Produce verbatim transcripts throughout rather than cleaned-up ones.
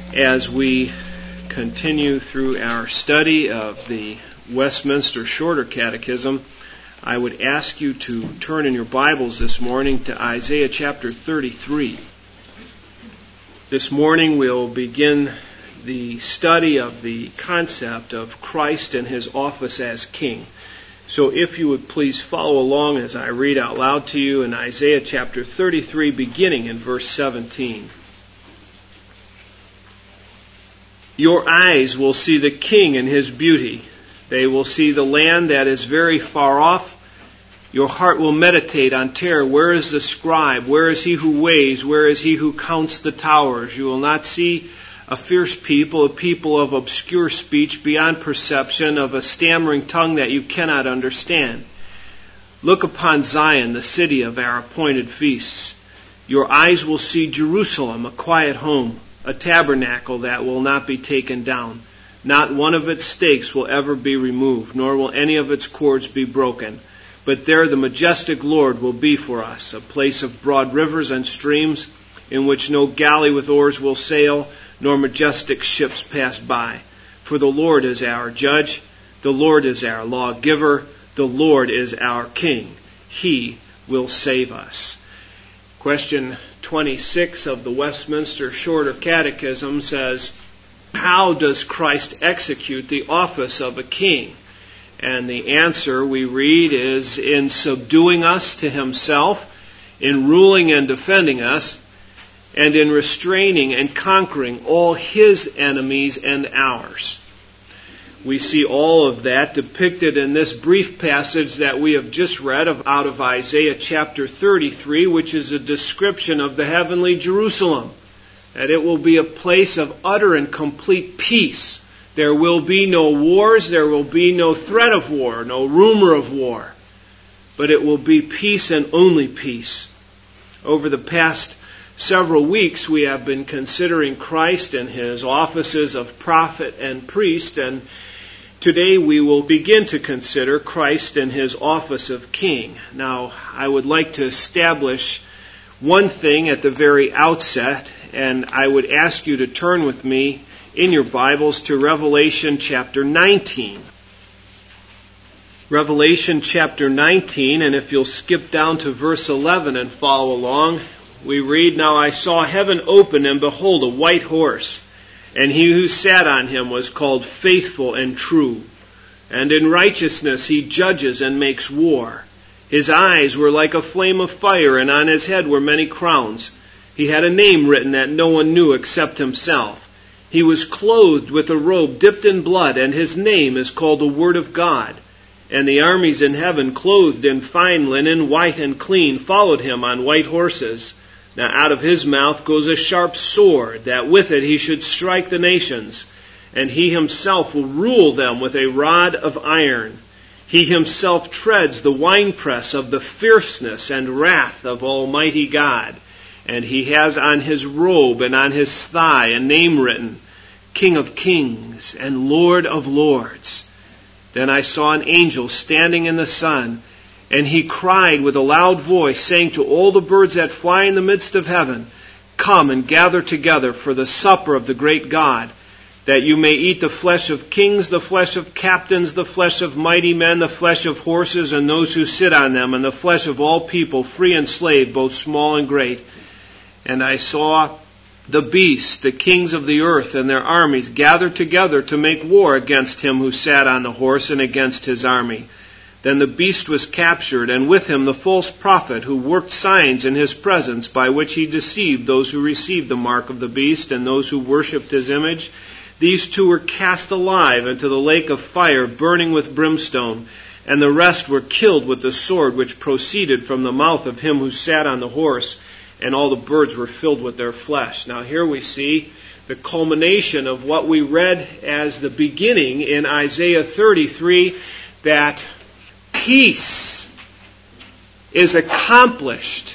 As we continue through our study of the Westminster Shorter Catechism, I would ask you to turn in your Bibles this morning to Isaiah chapter thirty-three. This morning we'll begin the study of the concept of Christ and His office as King. So if you would please follow along as I read out loud to you in Isaiah chapter thirty-three, beginning in verse seventeen. Your eyes will see the King in His beauty. They will see the land that is very far off. Your heart will meditate on terror. Where is the scribe? Where is he who weighs? Where is he who counts the towers? You will not see a fierce people, a people of obscure speech beyond perception, of a stammering tongue that you cannot understand. Look upon Zion, the city of our appointed feasts. Your eyes will see Jerusalem, a quiet home, a tabernacle that will not be taken down. Not one of its stakes will ever be removed, nor will any of its cords be broken. But there the majestic Lord will be for us, a place of broad rivers and streams, in which no galley with oars will sail, nor majestic ships pass by. For the Lord is our judge, the Lord is our lawgiver, the Lord is our King. He will save us. Question twenty-six of the Westminster Shorter Catechism says, how does Christ execute the office of a king? And the answer we read is in subduing us to Himself, in ruling and defending us, and in restraining and conquering all His enemies and ours. We see all of that depicted in this brief passage that we have just read of, out of Isaiah chapter thirty-three, which is a description of the heavenly Jerusalem. That it will be a place of utter and complete peace. There will be no wars, there will be no threat of war, no rumor of war. But it will be peace and only peace. Over the past several weeks we have been considering Christ and His offices of prophet and priest, and today we will begin to consider Christ and His office of king. Now, I would like to establish one thing at the very outset, and I would ask you to turn with me in your Bibles to Revelation chapter nineteen. Revelation chapter nineteen, and if you'll skip down to verse eleven and follow along, we read, Now I saw heaven open, and behold, a white horse, and he who sat on him was called Faithful and True, and in righteousness he judges and makes war. His eyes were like a flame of fire, and on his head were many crowns. He had a name written that no one knew except himself. He was clothed with a robe dipped in blood, and his name is called the Word of God. And the armies in heaven, clothed in fine linen, white and clean, followed him on white horses. Now out of his mouth goes a sharp sword, that with it he should strike the nations. And he himself will rule them with a rod of iron. He himself treads the winepress of the fierceness and wrath of Almighty God. And he has on his robe and on his thigh a name written, King of Kings and Lord of Lords. Then I saw an angel standing in the sun, and he cried with a loud voice, saying to all the birds that fly in the midst of heaven, Come and gather together for the supper of the great God, that you may eat the flesh of kings, the flesh of captains, the flesh of mighty men, the flesh of horses and those who sit on them, and the flesh of all people, free and slave, both small and great. And I saw the beast, the kings of the earth and their armies, gathered together to make war against him who sat on the horse and against his army. Then the beast was captured, and with him the false prophet who worked signs in his presence, by which he deceived those who received the mark of the beast and those who worshipped his image. These two were cast alive into the lake of fire, burning with brimstone, and the rest were killed with the sword which proceeded from the mouth of him who sat on the horse, and all the birds were filled with their flesh. Now here we see the culmination of what we read as the beginning in Isaiah thirty-three, that peace is accomplished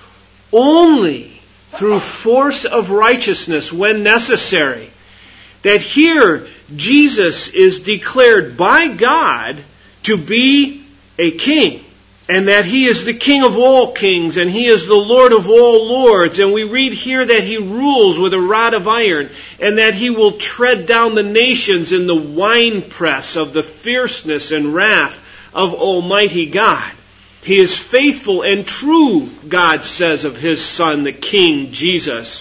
only through force of righteousness when necessary. That here Jesus is declared by God to be a king. and that He is the King of all kings, and He is the Lord of all lords. And we read here that He rules with a rod of iron, and that He will tread down the nations in the winepress of the fierceness and wrath of Almighty God. He is faithful and true, God says of His Son, the King Jesus.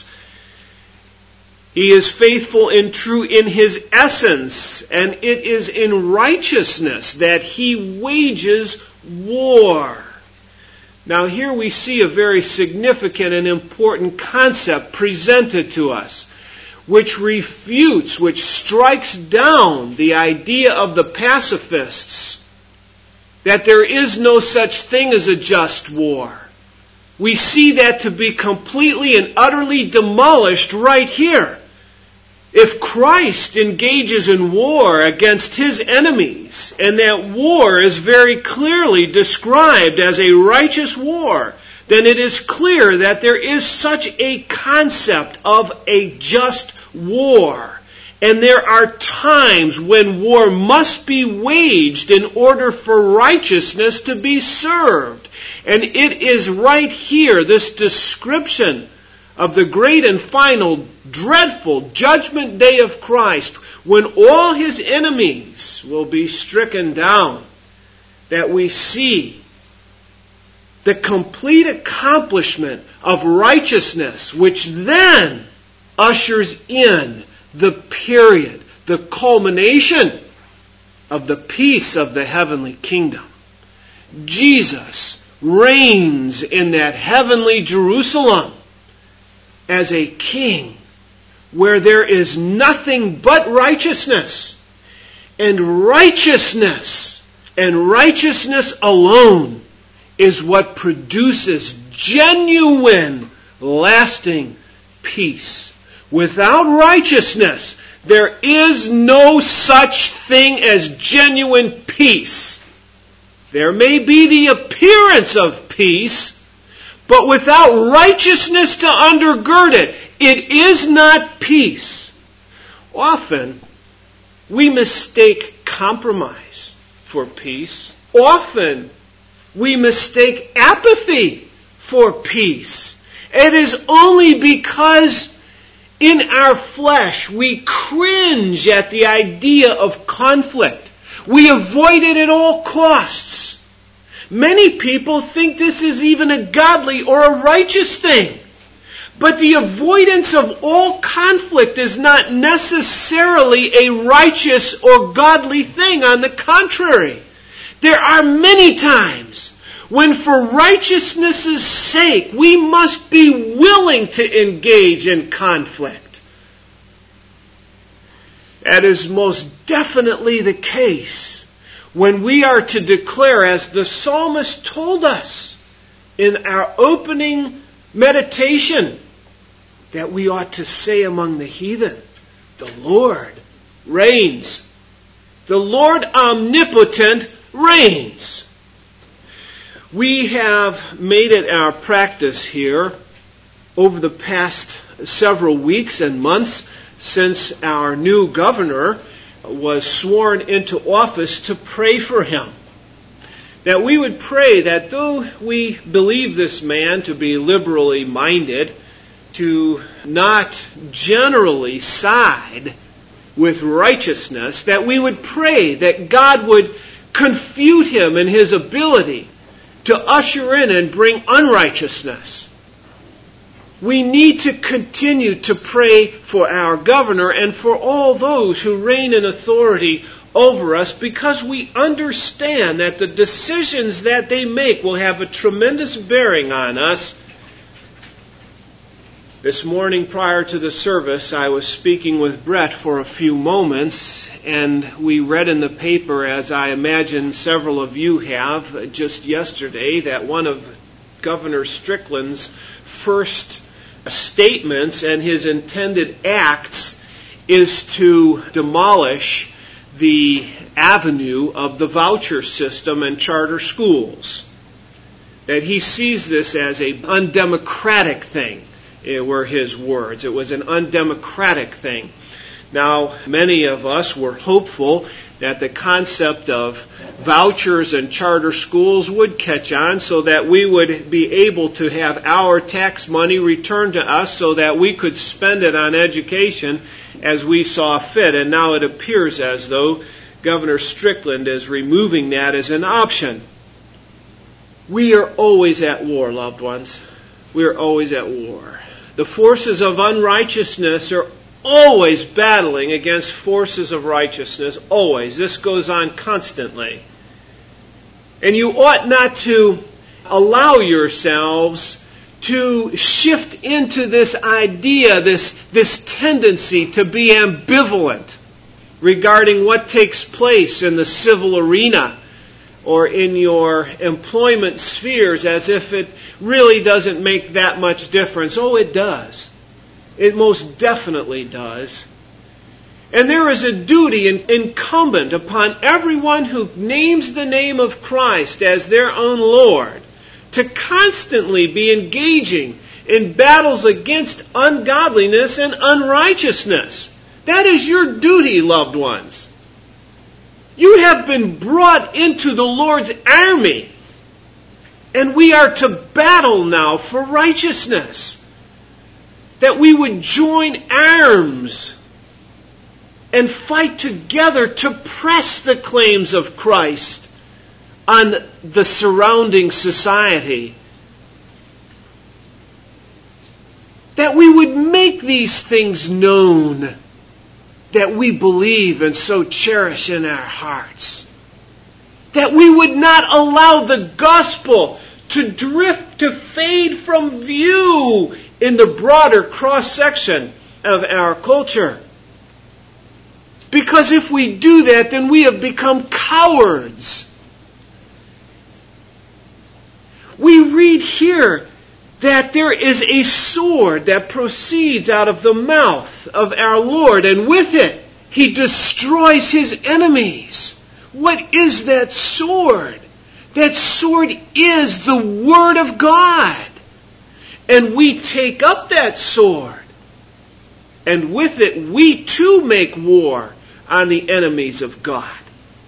He is faithful and true in His essence, and it is in righteousness that He wages war. Now here we see a very significant and important concept presented to us, which refutes, which strikes down the idea of the pacifists that there is no such thing as a just war. We see that to be completely and utterly demolished right here. If Christ engages in war against His enemies, and that war is very clearly described as a righteous war, then it is clear that there is such a concept of a just war. And there are times when war must be waged in order for righteousness to be served. And it is right here, this description of the great and final, dreadful judgment day of Christ, when all His enemies will be stricken down, that we see the complete accomplishment of righteousness, which then ushers in the period, the culmination of the peace of the heavenly kingdom. Jesus reigns in that heavenly Jerusalem as a king where there is nothing but righteousness. And righteousness, and righteousness alone, is what produces genuine, lasting peace. Without righteousness, there is no such thing as genuine peace. There may be the appearance of peace, but without righteousness to undergird it, it is not peace. Often, we mistake compromise for peace. Often, we mistake apathy for peace. It is only because in our flesh we cringe at the idea of conflict. We avoid it at all costs. Many people think this is even a godly or a righteous thing. But the avoidance of all conflict is not necessarily a righteous or godly thing. On the contrary, there are many times when for righteousness' sake we must be willing to engage in conflict. That is most definitely the case when we are to declare, as the psalmist told us in our opening meditation, that we ought to say among the heathen, the Lord reigns. The Lord omnipotent reigns. We have made it our practice here over the past several weeks and months since our new governor was sworn into office to pray for him. That we would pray that though we believe this man to be liberally minded, to not generally side with righteousness, that we would pray that God would confute him in his ability to usher in and bring unrighteousness. We need to continue to pray for our governor and for all those who reign in authority over us, because we understand that the decisions that they make will have a tremendous bearing on us. This morning prior to the service, I was speaking with Brett for a few moments, and we read in the paper, as I imagine several of you have, just yesterday, that one of Governor Strickland's first statements and his intended acts is to demolish the avenue of the voucher system and charter schools. That he sees this as an undemocratic thing, were his words. It was an undemocratic thing. Now, many of us were hopeful that the concept of vouchers and charter schools would catch on so that we would be able to have our tax money returned to us so that we could spend it on education as we saw fit. And now it appears as though Governor Strickland is removing that as an option. We are always at war, loved ones. We are always at war. The forces of unrighteousness are always battling against forces of righteousness. Always. This goes on constantly. And you ought not to allow yourselves to shift into this idea, this, this tendency to be ambivalent regarding what takes place in the civil arena or in your employment spheres as if it really doesn't make that much difference. Oh, it does. It most definitely does. And there is a duty incumbent upon everyone who names the name of Christ as their own Lord to constantly be engaging in battles against ungodliness and unrighteousness. That is your duty, loved ones. You have been brought into the Lord's army, and we are to battle now for righteousness. That we would join arms and fight together to press the claims of Christ on the surrounding society. That we would make these things known that we believe and so cherish in our hearts. That we would not allow the gospel to drift, to fade from view in the broader cross-section of our culture. Because if we do that, then we have become cowards. We read here that there is a sword that proceeds out of the mouth of our Lord, and with it He destroys His enemies. What is that sword? That sword is the Word of God. And we take up that sword, and with it we too make war on the enemies of God.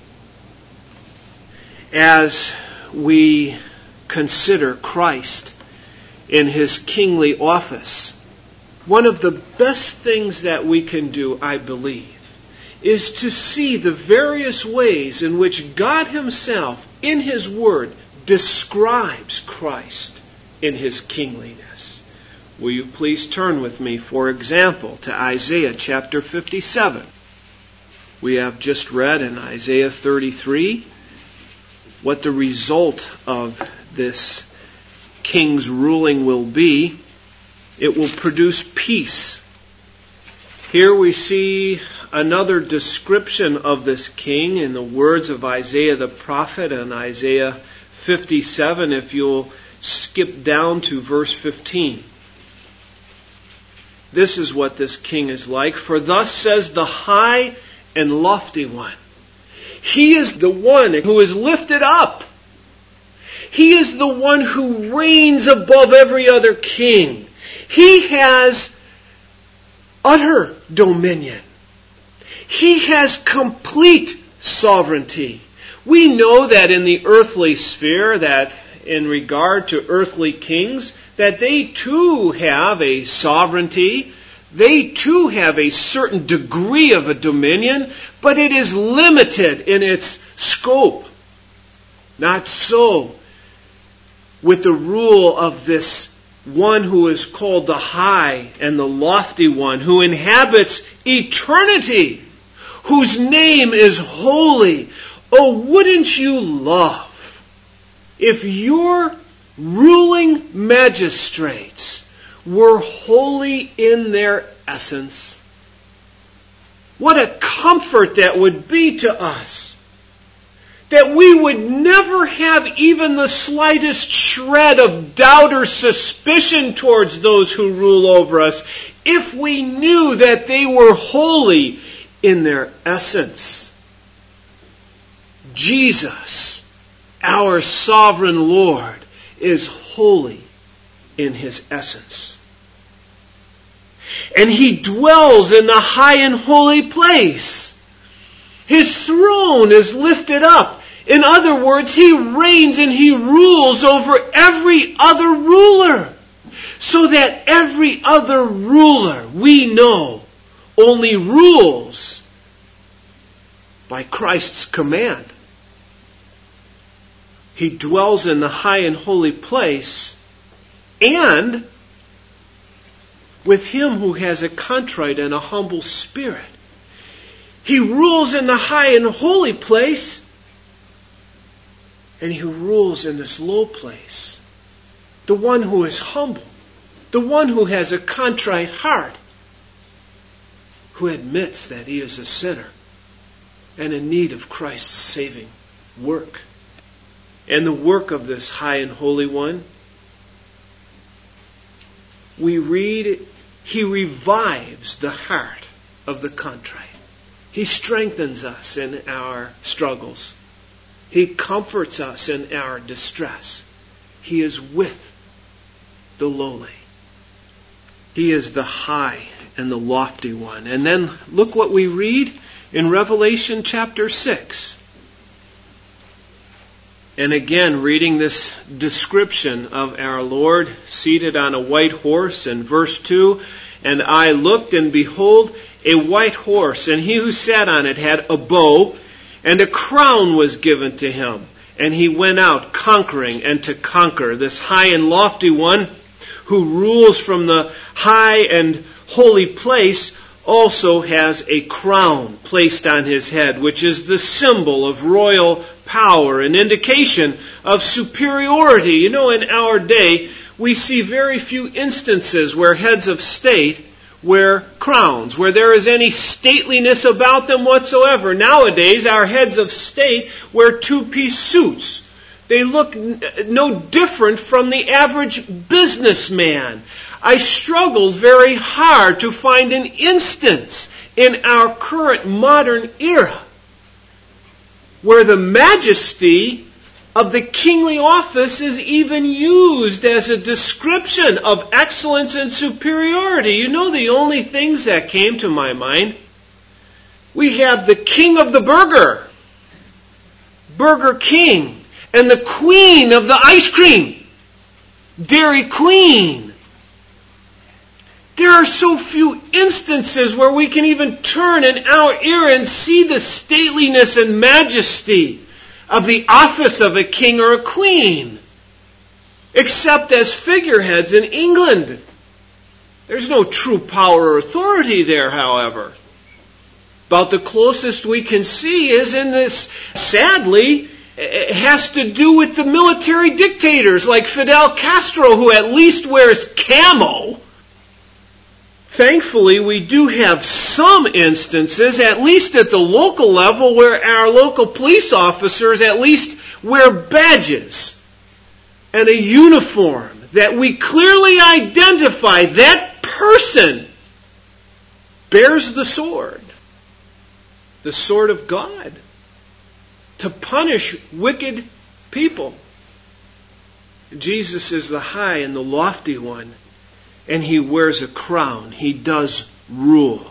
As we consider Christ in His kingly office, one of the best things that we can do, I believe, is to see the various ways in which God Himself, in His Word, describes Christ in His kingliness. Will you please turn with me, for example, to Isaiah chapter fifty-seven. We have just read in Isaiah thirty-three what the result of this king's ruling will be. It will produce peace. Here we see another description of this king in the words of Isaiah the prophet in Isaiah fifty-seven, if you'll skip down to verse fifteen. This is what this king is like. For thus says the high and lofty one. He is the one who is lifted up. He is the one who reigns above every other king. He has utter dominion. He has complete sovereignty. We know that in the earthly sphere, that in regard to earthly kings, that they too have a sovereignty. They too have a certain degree of a dominion, but it is limited in its scope. Not so with the rule of this one who is called the high and the lofty one, who inhabits eternity, whose name is holy. Oh, wouldn't you love if your ruling magistrates were holy in their essence? What a comfort that would be to us. That we would never have even the slightest shred of doubt or suspicion towards those who rule over us if we knew that they were holy in their essence. Jesus, our sovereign Lord, is holy in His essence. And He dwells in the high and holy place. His throne is lifted up. In other words, He reigns and He rules over every other ruler. So that every other ruler, we know, only rules by Christ's command. He dwells in the high and holy place, and with him who has a contrite and a humble spirit. He rules in the high and holy place, and He rules in this low place. The one who is humble, the one who has a contrite heart, who admits that he is a sinner and in need of Christ's saving work. And the work of this high and holy one, we read, He revives the heart of the contrite. He strengthens us in our struggles. He comforts us in our distress. He is with the lowly. He is the high and the lofty one. And then look what we read in Revelation chapter six. And again, reading this description of our Lord seated on a white horse in verse two, and I looked, and behold, a white horse, and he who sat on it had a bow, and a crown was given to him. And he went out conquering and to conquer. This high and lofty one who rules from the high and holy place also has a crown placed on his head, which is the symbol of royal power, an indication of superiority. You know, in our day, we see very few instances where heads of state wear crowns, where there is any stateliness about them whatsoever. Nowadays, our heads of state wear two-piece suits. They look no different from the average businessman. I struggled very hard to find an instance in our current modern era where the majesty of the kingly office is even used as a description of excellence and superiority. You know the only things that came to my mind? We have the king of the burger, Burger King, and the queen of the ice cream, Dairy Queen. There are so few instances where we can even turn in our ear and see the stateliness and majesty of the office of a king or a queen, except as figureheads in England. There's no true power or authority there, however. About the closest we can see is in this, sadly, it has to do with the military dictators like Fidel Castro, who at least wears camo. Thankfully, we do have some instances, at least at the local level, where our local police officers at least wear badges and a uniform that we clearly identify that person bears the sword, the sword of God, to punish wicked people. Jesus is the high and the lofty one, and He wears a crown. He does rule.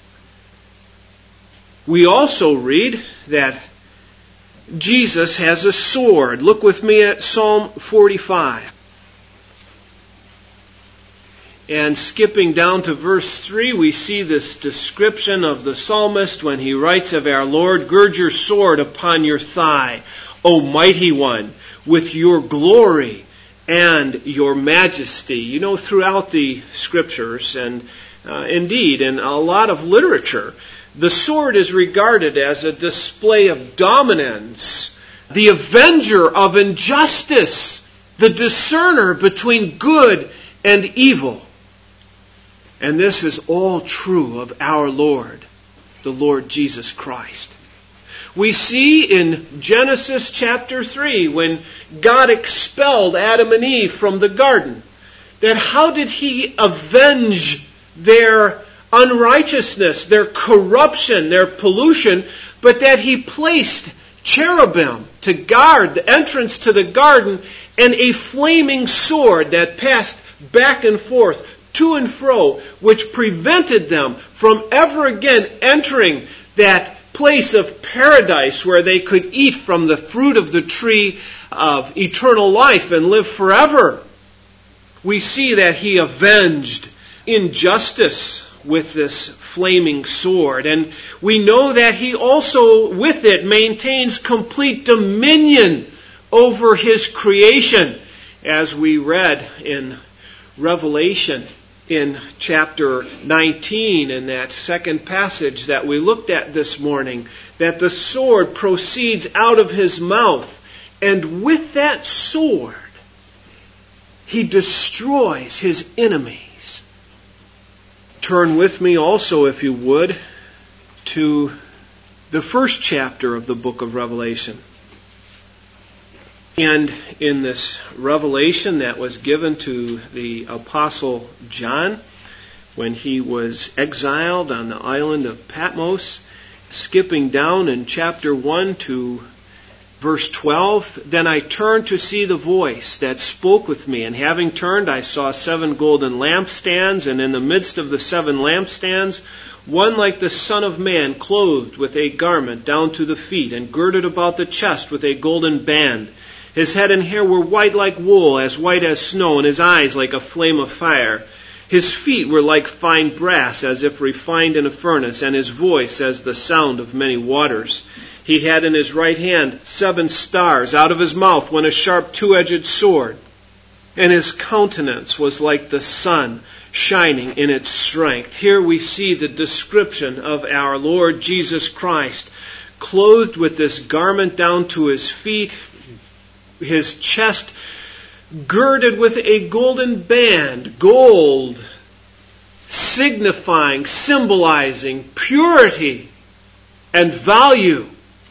We also read that Jesus has a sword. Look with me at Psalm forty-five. And skipping down to verse three, we see this description of the psalmist when he writes of our Lord, "Gird your sword upon your thigh, O mighty one, with your glory and your majesty." You know, throughout the scriptures and uh, indeed in a lot of literature, the sword is regarded as a display of dominance, the avenger of injustice, the discerner between good and evil. And this is all true of our Lord, the Lord Jesus Christ. We see in Genesis chapter three, when God expelled Adam and Eve from the garden, that how did He avenge their unrighteousness, their corruption, their pollution, but that He placed cherubim to guard the entrance to the garden and a flaming sword that passed back and forth, to and fro, which prevented them from ever again entering that place of paradise where they could eat from the fruit of the tree of eternal life and live forever. We see that he avenged injustice with this flaming sword. And we know that he also, with it, maintains complete dominion over his creation, as we read in Revelation in chapter nineteen, in that second passage that we looked at this morning, that the sword proceeds out of his mouth, and with that sword he destroys his enemies. Turn with me also, if you would, to the first chapter of the book of Revelation. And in this revelation that was given to the Apostle John when he was exiled on the island of Patmos, skipping down in chapter one to verse twelve, then I turned to see the voice that spoke with me, and having turned I saw seven golden lampstands, and in the midst of the seven lampstands one like the Son of Man, clothed with a garment down to the feet, and girded about the chest with a golden band. His head and hair were white like wool, as white as snow, and his eyes like a flame of fire. His feet were like fine brass, as if refined in a furnace, and his voice as the sound of many waters. He had in his right hand seven stars. Out of his mouth went a sharp two-edged sword. And his countenance was like the sun, shining in its strength. Here we see the description of our Lord Jesus Christ, clothed with this garment down to his feet, his chest girded with a golden band, gold, signifying, symbolizing purity and value.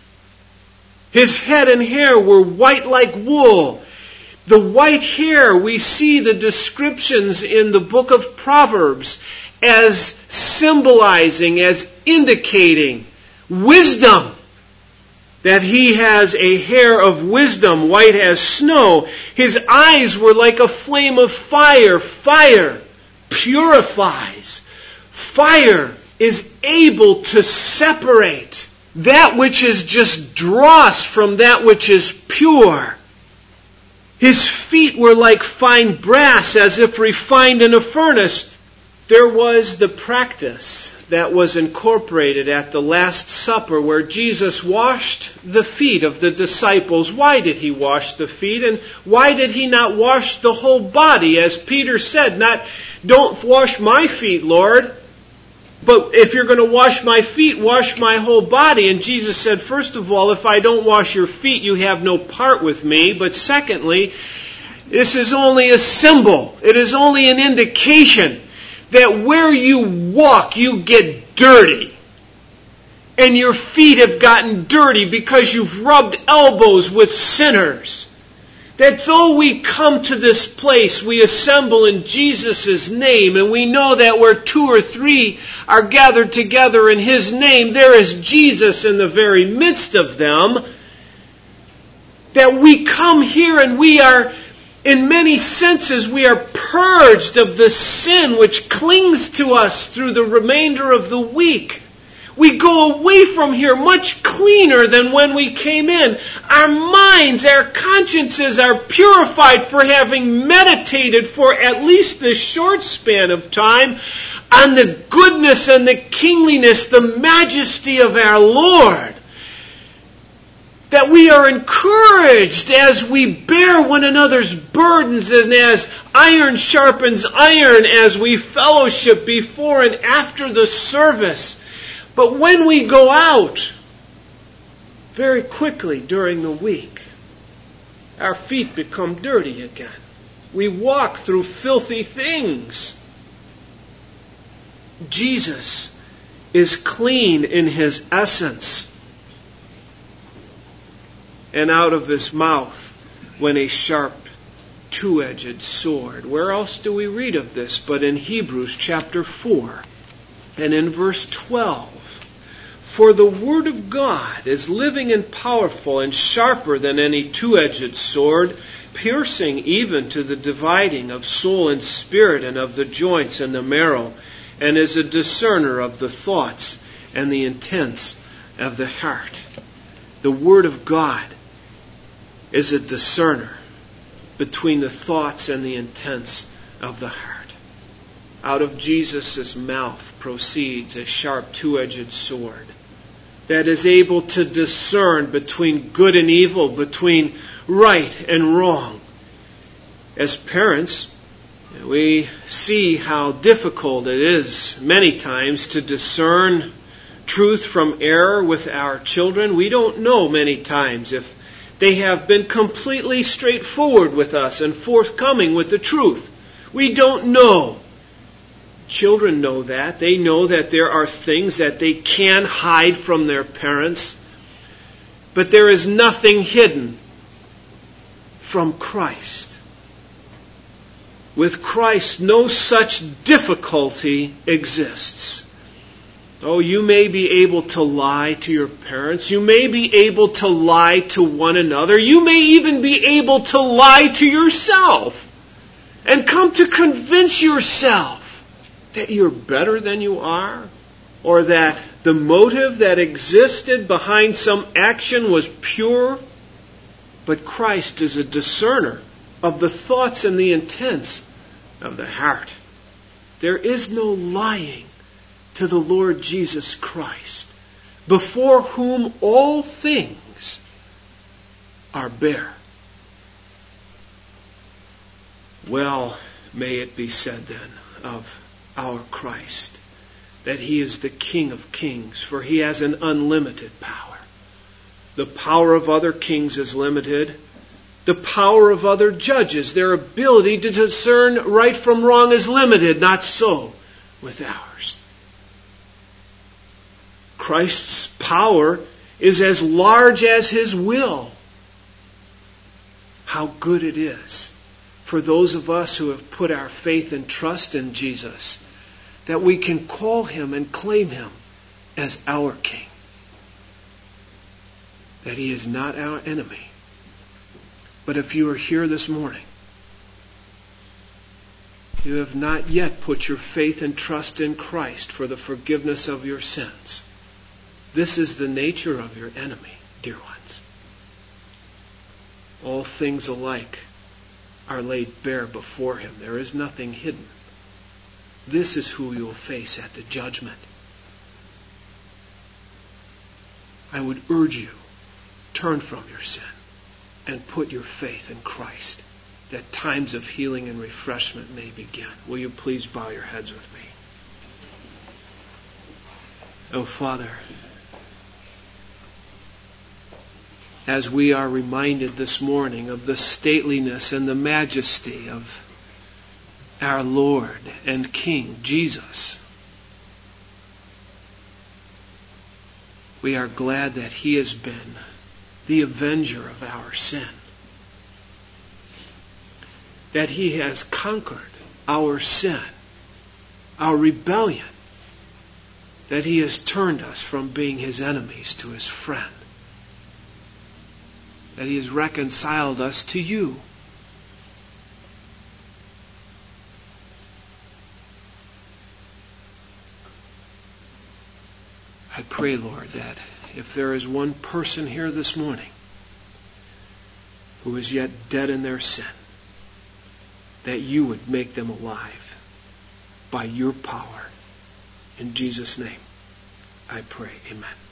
His head and hair were white like wool. The white hair, we see the descriptions in the book of Proverbs as symbolizing, as indicating wisdom. That he has a hair of wisdom, white as snow. His eyes were like a flame of fire. Fire purifies. Fire is able to separate that which is just dross from that which is pure. His feet were like fine brass, as if refined in a furnace. There was the practice that was incorporated at the Last Supper where Jesus washed the feet of the disciples. Why did he wash the feet? And why did he not wash the whole body? As Peter said, not, don't wash my feet, Lord, but if you're going to wash my feet, wash my whole body. And Jesus said, first of all, if I don't wash your feet, you have no part with me. But secondly, this is only a symbol. It is only an indication that where you walk, you get dirty. And your feet have gotten dirty because you've rubbed elbows with sinners. That though we come to this place, we assemble in Jesus' name, and we know that where two or three are gathered together in His name, there is Jesus in the very midst of them. That we come here and we are, in many senses, we are purged of the sin which clings to us through the remainder of the week. We go away from here much cleaner than when we came in. Our minds, our consciences are purified for having meditated for at least this short span of time on the goodness and the kingliness, the majesty of our Lord. That we are encouraged as we bear one another's burdens and as iron sharpens iron, as we fellowship before and after the service. But when we go out, very quickly during the week, our feet become dirty again. We walk through filthy things. Jesus is clean in His essence. And out of His mouth went a sharp two-edged sword. Where else do we read of this but in Hebrews chapter four and in verse twelve? For the Word of God is living and powerful and sharper than any two-edged sword, piercing even to the dividing of soul and spirit and of the joints and the marrow, and is a discerner of the thoughts and the intents of the heart. The Word of God is a discerner between the thoughts and the intents of the heart. Out of Jesus' mouth proceeds a sharp two-edged sword that is able to discern between good and evil, between right and wrong. As parents, we see how difficult it is many times to discern truth from error with our children. We don't know many times if they have been completely straightforward with us and forthcoming with the truth. We don't know. Children know that. They know that there are things that they can hide from their parents. But there is nothing hidden from Christ. With Christ, no such difficulty exists. Oh, you may be able to lie to your parents. You may be able to lie to one another. You may even be able to lie to yourself and come to convince yourself that you're better than you are, or that the motive that existed behind some action was pure. But Christ is a discerner of the thoughts and the intents of the heart. There is no lying to the Lord Jesus Christ, before whom all things are bare. Well, may it be said then of our Christ that He is the King of kings, for He has an unlimited power. The power of other kings is limited. The power of other judges, their ability to discern right from wrong is limited. Not so with ours. Christ's power is as large as His will. How good it is for those of us who have put our faith and trust in Jesus, that we can call Him and claim Him as our King. That He is not our enemy. But if you are here this morning, you have not yet put your faith and trust in Christ for the forgiveness of your sins, this is the nature of your enemy, dear ones. All things alike are laid bare before Him. There is nothing hidden. This is who you will face at the judgment. I would urge you, turn from your sin and put your faith in Christ, that times of healing and refreshment may begin. Will you please bow your heads with me? Oh, Father, as we are reminded this morning of the stateliness and the majesty of our Lord and King, Jesus, we are glad that He has been the avenger of our sin. That He has conquered our sin, our rebellion. That He has turned us from being His enemies to His friend. That He has reconciled us to you. I pray, Lord, that if there is one person here this morning who is yet dead in their sin, that you would make them alive by your power. In Jesus' name, I pray. Amen.